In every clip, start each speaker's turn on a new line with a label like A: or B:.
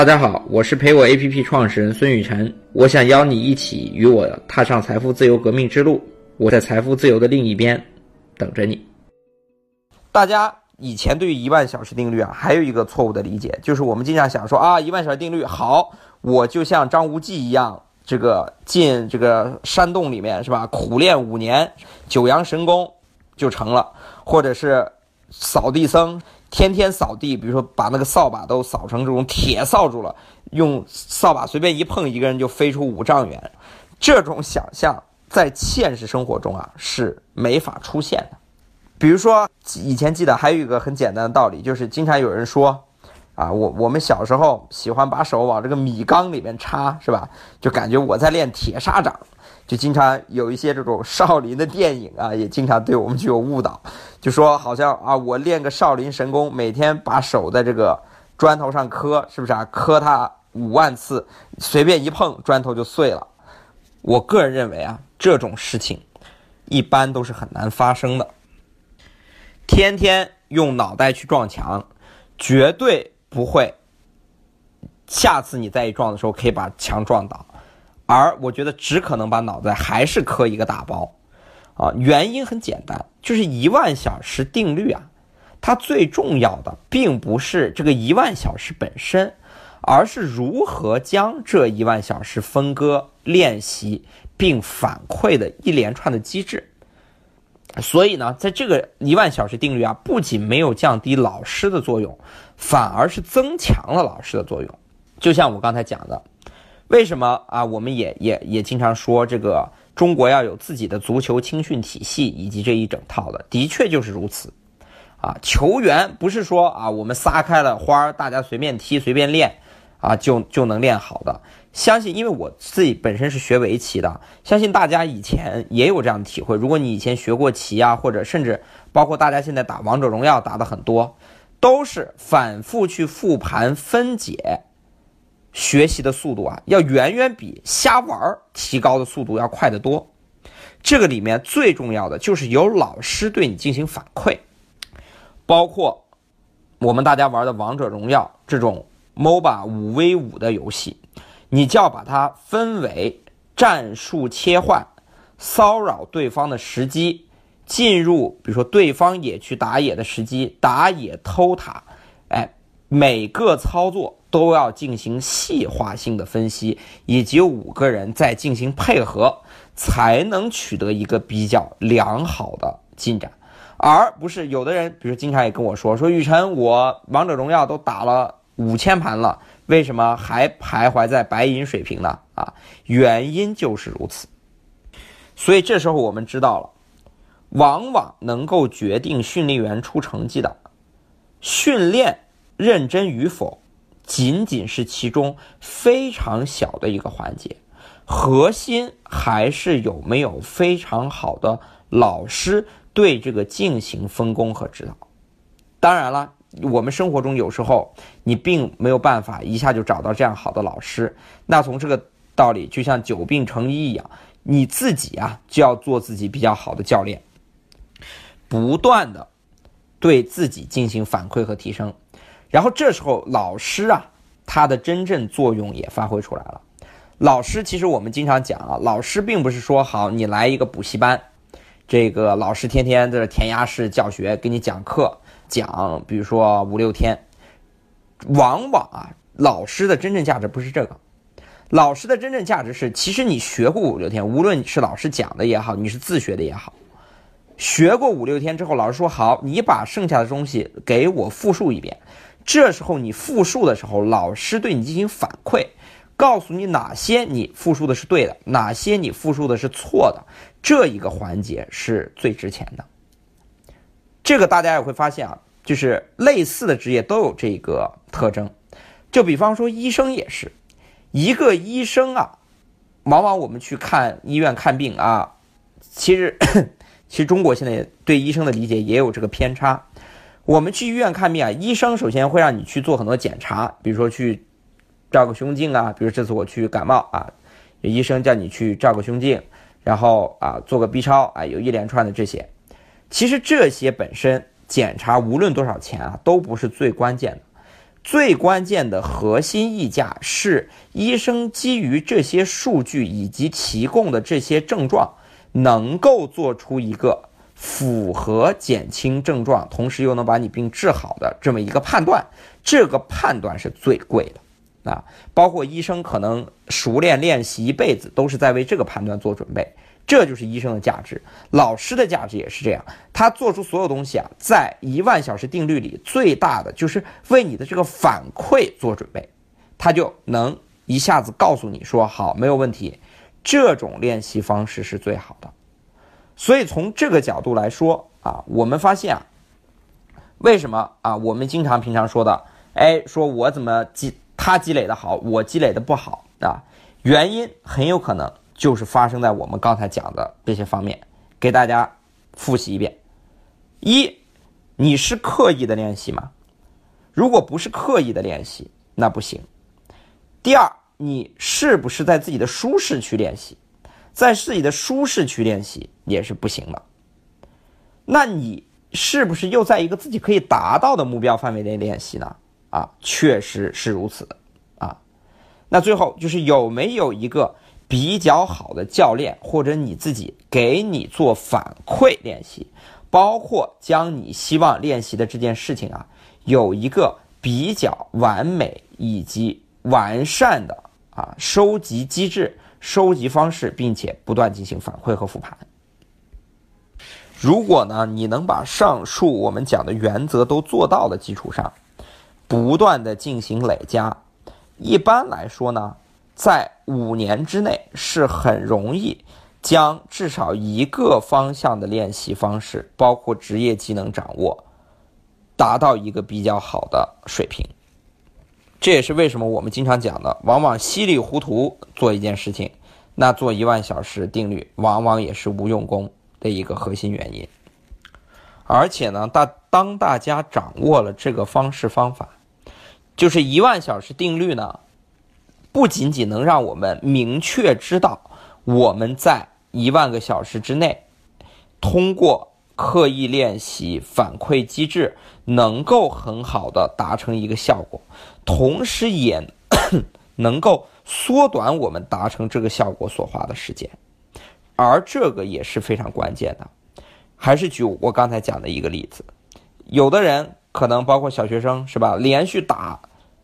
A: 大家好，我是陪我 APP 创始人孙雨晨，我想邀你一起与我踏上财富自由革命之路，我在财富自由的另一边等着你。大家以前对于1万小时定律还有一个错误的理解，就是我们经常想说1万小时定律好，我就像张无忌一样，进山洞里面是吧，苦练5年九阳神功就成了，或者是扫地僧天天扫地，比如说把那个扫把都扫成这种铁扫帚了，用扫把随便一碰，一个人就飞出5丈远。这种想象在现实生活中是没法出现的。比如说以前记得还有一个很简单的道理，就是经常有人说我们小时候喜欢把手往这个米缸里面插，是吧？就感觉我在练铁砂掌。就经常有一些这种少林的电影也经常对我们具有误导，就说好像我练个少林神功，每天把手在这个砖头上磕，是不是磕它5万次，随便一碰砖头就碎了。我个人认为这种事情一般都是很难发生的。天天用脑袋去撞墙，绝对不会下次你再一撞的时候可以把墙撞倒，而我觉得只可能把脑袋还是磕一个大包原因很简单，就是1万小时定律它最重要的并不是这个1万小时本身，而是如何将这1万小时分割、练习并反馈的一连串的机制。所以呢，在这个1万小时定律不仅没有降低老师的作用，反而是增强了老师的作用。就像我刚才讲的，为什么我们也经常说这个中国要有自己的足球青训体系以及这一整套的，的确就是如此球员不是说我们撒开了花大家随便踢随便练就能练好的。相信因为我自己本身是学围棋的，相信大家以前也有这样的体会，如果你以前学过棋或者甚至包括大家现在打王者荣耀打的很多，都是反复去复盘分解，学习的速度要远远比瞎玩提高的速度要快得多。这个里面最重要的就是有老师对你进行反馈，包括我们大家玩的王者荣耀这种 MOBA 5v5 的游戏，你就要把它分为战术切换、骚扰对方的时机、进入比如说对方野去打野的时机、打野偷塔，每个操作都要进行细化性的分析，以及5个人再进行配合，才能取得一个比较良好的进展。而不是有的人比如经常也跟我说雨晨，我王者荣耀都打了5000盘了，为什么还徘徊在白银水平呢？原因就是如此。所以这时候我们知道了，往往能够决定训练员出成绩的，训练认真与否仅仅是其中非常小的一个环节，核心还是有没有非常好的老师对这个进行分工和指导。当然了，我们生活中有时候你并没有办法一下就找到这样好的老师，那从这个道理就像久病成医一样，你自己就要做自己比较好的教练，不断的对自己进行反馈和提升。然后这时候老师他的真正作用也发挥出来了。老师其实我们经常讲老师并不是说好你来一个补习班，这个老师天天在这填鸭式教学给你讲课，讲比如说5-6天。往往老师的真正价值不是这个，老师的真正价值是其实你学过5-6天，无论是老师讲的也好，你是自学的也好，学过5-6天之后，老师说好，你把剩下的东西给我复述一遍。这时候你复述的时候，老师对你进行反馈，告诉你哪些你复述的是对的，哪些你复述的是错的，这一个环节是最值钱的。这个大家也会发现就是类似的职业都有这个特征。就比方说医生也是，一个医生往往我们去看医院看病其实中国现在对医生的理解也有这个偏差。我们去医院看病医生首先会让你去做很多检查，比如说去照个胸镜比如这次我去感冒医生叫你去照个胸镜，然后做个 B 超有一连串的这些。其实这些本身检查无论多少钱都不是最关键的， 最关键的核心议价是医生基于这些数据以及提供的这些症状，能够做出一个符合减轻症状，同时又能把你病治好的这么一个判断。这个判断是最贵的啊！包括医生可能熟练练习一辈子，都是在为这个判断做准备。这就是医生的价值，老师的价值也是这样。他做出所有东西啊，在10000小时定律里，最大的就是为你的这个反馈做准备，他就能一下子告诉你说，好，没有问题，这种练习方式是最好的。所以从这个角度来说啊，我们发现啊，为什么啊，我们经常平常说的，说我怎么他积累的好，我积累的不好啊，原因很有可能就是发生在我们刚才讲的这些方面，给大家复习一遍。一，你是刻意的练习吗？如果不是刻意的练习，那不行。第二，你是不是在自己的舒适区练习？在自己的舒适区练习也是不行的。那你是不是又在一个自己可以达到的目标范围内练习呢？啊，确实是如此啊。那最后就是有没有一个比较好的教练，或者你自己给你做反馈练习，包括将你希望练习的这件事情啊，有一个比较完美以及完善的收集机制、收集方式，并且不断进行反馈和复盘。如果呢，你能把上述我们讲的原则都做到的基础上，不断的进行累加，一般来说呢，在5年之内是很容易将至少一个方向的练习方式，包括职业技能掌握，达到一个比较好的水平。这也是为什么我们经常讲的，往往稀里糊涂做一件事情，那做10000小时定律往往也是无用功的一个核心原因。而且呢，当大家掌握了这个方式方法，就是10000小时定律呢，不仅仅能让我们明确知道我们在10000个小时之内通过刻意练习反馈机制能够很好的达成一个效果，同时也能够缩短我们达成这个效果所花的时间。而这个也是非常关键的。还是举我刚才讲的一个例子，有的人可能包括小学生是吧，连续打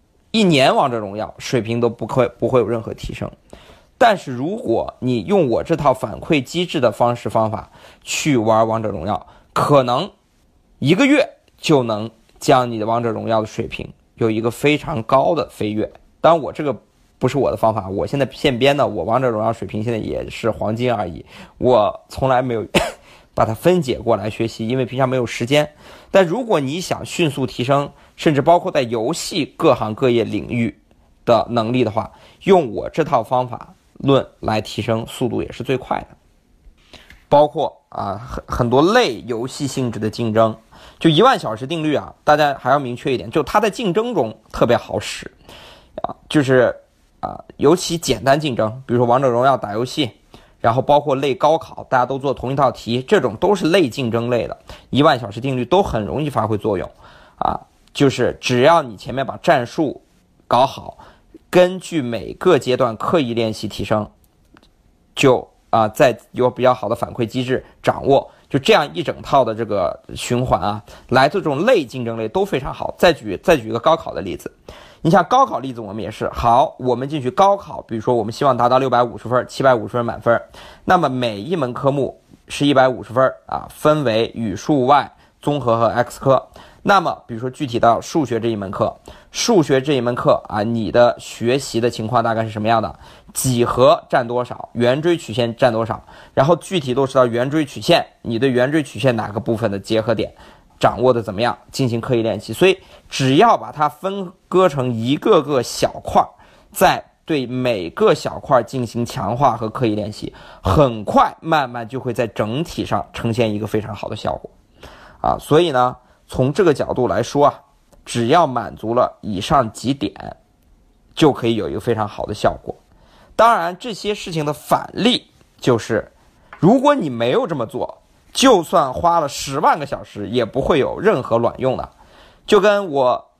A: 1年王者荣耀，水平都不会有任何提升。但是如果你用我这套反馈机制的方式方法去玩王者荣耀，可能1个月就能将你的王者荣耀的水平有一个非常高的飞跃。当然我这个不是我的方法，我现在现编的，我王者荣耀水平现在也是黄金而已，我从来没有把它分解过来学习，因为平常没有时间。但如果你想迅速提升，甚至包括在游戏各行各业领域的能力的话，用我这套方法论来提升速度也是最快的。包括很多类游戏性质的竞争，就10000小时定律啊，大家还要明确一点，就它在竞争中特别好使就是尤其简单竞争，比如说王者荣耀打游戏，然后包括类高考，大家都做同一套题，这种都是类竞争类的，10000小时定律都很容易发挥作用就是只要你前面把战术搞好，根据每个阶段刻意练习提升，就再有比较好的反馈机制掌握，就这样一整套的这个循环来自这种类竞争类都非常好。再举一个高考的例子，你像高考例子我们也是，好，我们进去高考，比如说我们希望达到650分、750分满分，那么每一门科目是150分分为语数外、综合和 X 科。那么比如说具体到数学这一门课，你的学习的情况大概是什么样的？几何占多少？圆锥曲线占多少？然后具体落实到圆锥曲线，你对圆锥曲线哪个部分的结合点掌握的怎么样，进行刻意练习。所以只要把它分割成一个个小块，再对每个小块进行强化和刻意练习，很快慢慢就会在整体上呈现一个非常好的效果所以呢，从这个角度来说只要满足了以上几点，就可以有一个非常好的效果。当然这些事情的反例就是，如果你没有这么做，就算花了10万个小时也不会有任何卵用的。就跟我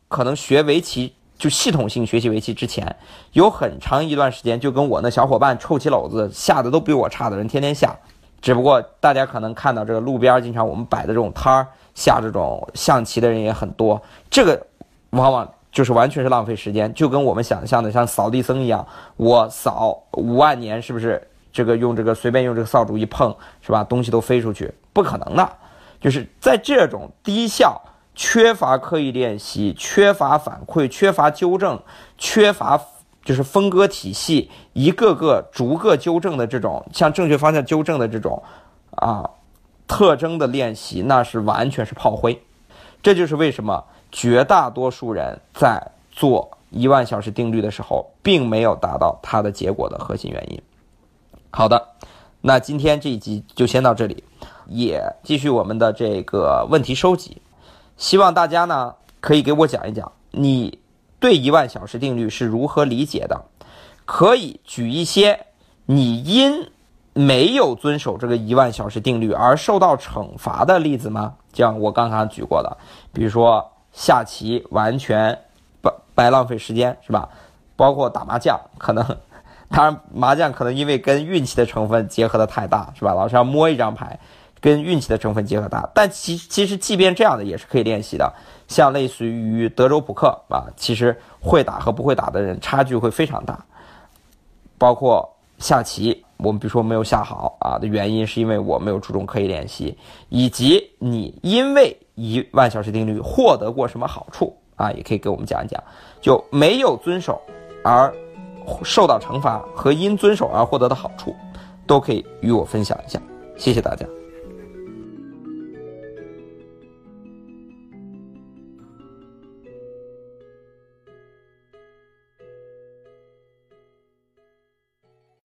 A: 可能学围棋就系统性学习围棋之前，有很长一段时间就跟我那小伙伴臭棋篓子下的都比我差的人天天下，只不过大家可能看到这个路边经常我们摆的这种摊儿下这种象棋的人也很多，这个往往就是完全是浪费时间，就跟我们想象的像扫地僧一样，我扫5万年是不是这个随便用这个扫帚一碰是吧，东西都飞出去，不可能的。就是在这种低效、缺乏刻意练习、缺乏反馈、缺乏纠正、缺乏就是分割体系，一个个逐个纠正的这种向正确方向纠正的这种特征的练习，那是完全是炮灰。这就是为什么绝大多数人在做1万小时定律的时候并没有达到它的结果的核心原因。好的，那今天这一集就先到这里，也继续我们的这个问题收集，希望大家呢可以给我讲一讲你对1万小时定律是如何理解的，可以举一些你因没有遵守这个1万小时定律而受到惩罚的例子吗？像我刚刚举过的，比如说下棋完全白浪费时间是吧，包括打麻将，可能当然麻将可能因为跟运气的成分结合的太大是吧，老师要摸一张牌跟运气的成分结合大，但其实即便这样的也是可以练习的，像类似于德州扑克其实会打和不会打的人差距会非常大。包括下棋，我们比如说没有下好的原因是因为我没有注重刻意练习，以及你因为1万小时定律获得过什么好处也可以给我们讲一讲，就没有遵守而受到惩罚和因遵守而获得的好处，都可以与我分享一下。谢谢大家。